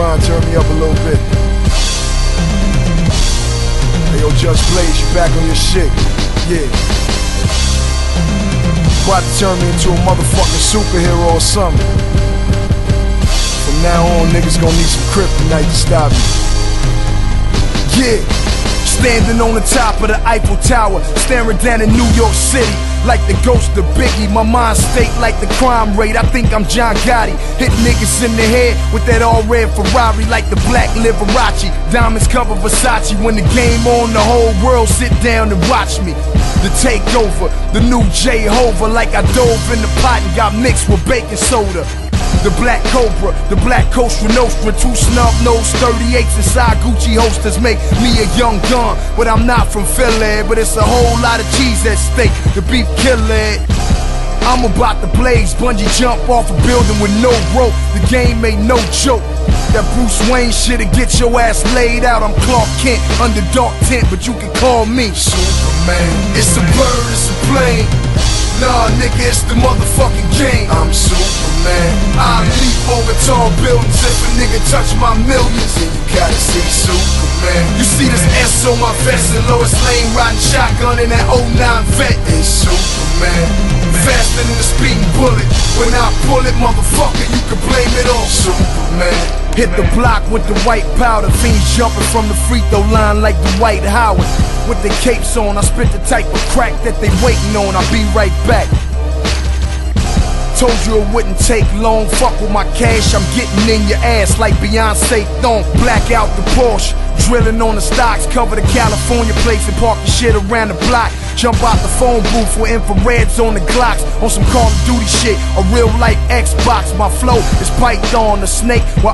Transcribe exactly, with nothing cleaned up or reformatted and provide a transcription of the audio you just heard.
mind, turn me up a little bit. Hey yo, Just Blaze, you back on your shit. Yeah. About to turn me into a motherfucking superhero or something. From now on, niggas gonna need some kryptonite to stop me. Yeah. Standing on the top of the Eiffel Tower, staring down in New York City like the ghost of Biggie. My mind state like the crime rate. I think I'm John Gotti, hit niggas in the head with that all red Ferrari like the black Liberace. Diamonds cover Versace. When the game on, the whole world sit down and watch me. The takeover, the new Jehovah, like I dove in the pot and got mixed with baking soda. The Black Cobra, the Black Costa Nostra, two snub-nosed thirty-eights inside Gucci holsters make me a young gun. But I'm not from Philly, but it's a whole lot of cheese at stake, the beef killer. I'm about to blaze, bungee jump off a building with no rope. The game ain't no joke. That Bruce Wayne shit'll get your ass laid out. I'm Clark Kent under dark tent, but you can call me Superman. It's a bird, it's a plane. Nah, nigga, it's the motherfucking game. I'm Superman. I leap over tall buildings if a nigga touch my millions. And you gotta see Superman. You see this S on my vest and Lois Lane riding shotgun in that oh nine vet. It's Superman. Faster than a speeding bullet. When I pull it, motherfucker, you can blame it on Superman. Hit the block with the white powder, fiends jumping from the free throw line like the Dwight Howard. With the capes on, I spit the type of crack that they waiting on. I'll be right back. Told you it wouldn't take long. Fuck with my cash, I'm getting in your ass like Beyonce thong. Black out the Porsche, drilling on the stocks. Cover the California plates and park the shit around the block. Jump out the phone booth with infrareds on the Glocks. On some Call of Duty shit, a real life Xbox. My flow is Python, the snake, while